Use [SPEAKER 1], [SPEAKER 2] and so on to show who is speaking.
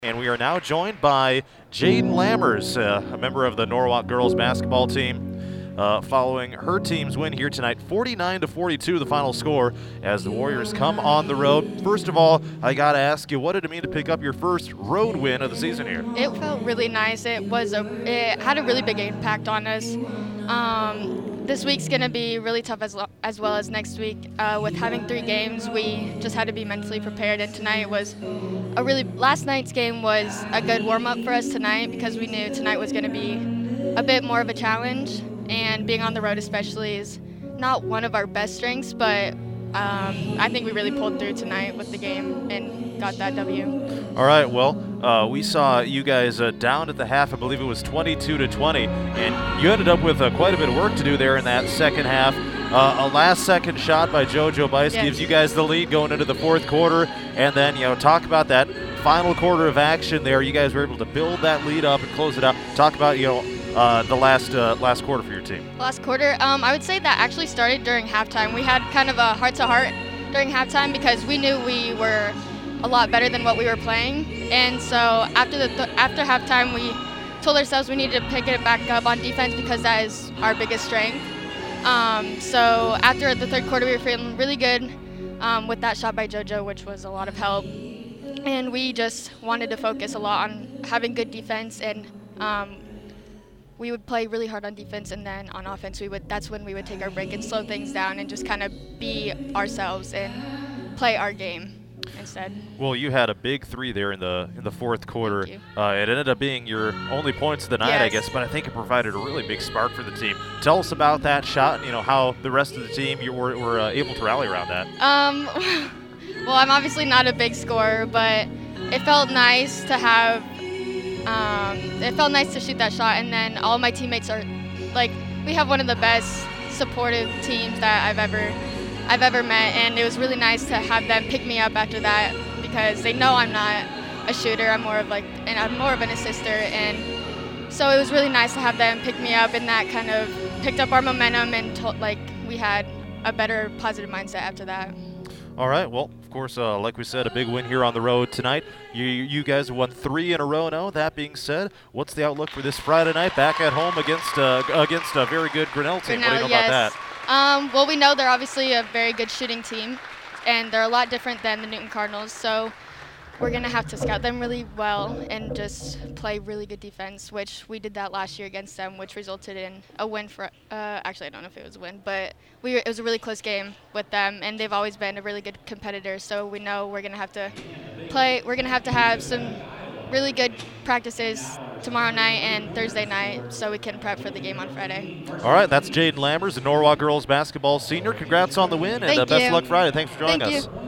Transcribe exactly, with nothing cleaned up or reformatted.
[SPEAKER 1] And we are now joined by Jaden Lammers, uh, a member of the Norwalk girls basketball team, uh, following her team's win here tonight, forty-nine to forty-two, the final score, as the Warriors come on the road. First of all, I got to ask you, what did it mean to pick up your first road win of the season here?
[SPEAKER 2] It felt really nice. It was a, it had a really big impact on us. Um, this week's going to be really tough as, lo- as well as next week. Uh, with having three games, we just had to be mentally prepared, and tonight was a really, last night's game was a good warm-up for us tonight because we knew tonight was going to be a bit more of a challenge, and being on the road especially is not one of our best strengths, but um, I think we really pulled through tonight with the game and got that W.
[SPEAKER 1] All right, well, uh, we saw you guys uh, down at the half. I believe it was twenty-two to twenty, and you ended up with uh, quite a bit of work to do there in that second half. Uh, a last-second shot by JoJo Bice
[SPEAKER 2] Yes.
[SPEAKER 1] gives you guys the lead going into the fourth quarter, and then, you know, talk about that final quarter of action there. You guys were able to build that lead up and close it out. Talk about, you know, uh, the last uh, last quarter for your team.
[SPEAKER 2] Last quarter, um, I would say that actually started during halftime. We had kind of a heart-to-heart during halftime because we knew we were a lot better than what we were playing, and so after the th- after halftime, we told ourselves we needed to pick it back up on defense because that is our biggest strength. Um, so after the third quarter, we were feeling really good um, with that shot by JoJo, which was a lot of help, and we just wanted to focus a lot on having good defense, and um, we would play really hard on defense, and then on offense, we would. That's when we would take our break and slow things down and just kind of be ourselves and play our game instead.
[SPEAKER 1] Well, you had a big three there in the in the fourth quarter.
[SPEAKER 2] Thank
[SPEAKER 1] Uh, it ended up being your only points of the night, I
[SPEAKER 2] Yes.
[SPEAKER 1] guess, but I think it provided a really big spark for the team. Tell us about that shot and, you know, how the rest of the team you were, were uh, able to rally around that.
[SPEAKER 2] Um, well, I'm obviously not a big scorer, but it felt nice to have. Um, it felt nice to shoot that shot, and then all my teammates are, like, we have one of the best supportive teams that I've ever, I've ever met, and it was really nice to have them pick me up after that because they know I'm not a shooter. I'm more of like, and I'm more of an assister, and so it was really nice to have them pick me up, and that kind of picked up our momentum, and to, like we had a better positive mindset after that.
[SPEAKER 1] All right, well, of course, uh, like we said, a big win here on the road tonight. You you guys won three in a row now. That being said, what's the outlook for this Friday night back at home against uh, against a very good Grinnell team? What do you know
[SPEAKER 2] yes.
[SPEAKER 1] about that?
[SPEAKER 2] Um, well, we know they're obviously a very good shooting team, and they're a lot different than the Newton Cardinals, so we're going to have to scout them really well and just play really good defense, which we did that last year against them, which resulted in a win for, uh, actually I don't know if it was a win, but we were, it was a really close game with them, and they've always been a really good competitor, so we know we're going to have to play, we're going to have to have some really good practices tomorrow night and Thursday night so we can prep for the game on Friday.
[SPEAKER 1] All right, that's Jaden Lammers, the Norwalk girls basketball senior. Congrats on the win, and
[SPEAKER 2] Thank
[SPEAKER 1] uh, best
[SPEAKER 2] you.
[SPEAKER 1] of luck Friday. Thanks for joining
[SPEAKER 2] Thank
[SPEAKER 1] us.
[SPEAKER 2] you.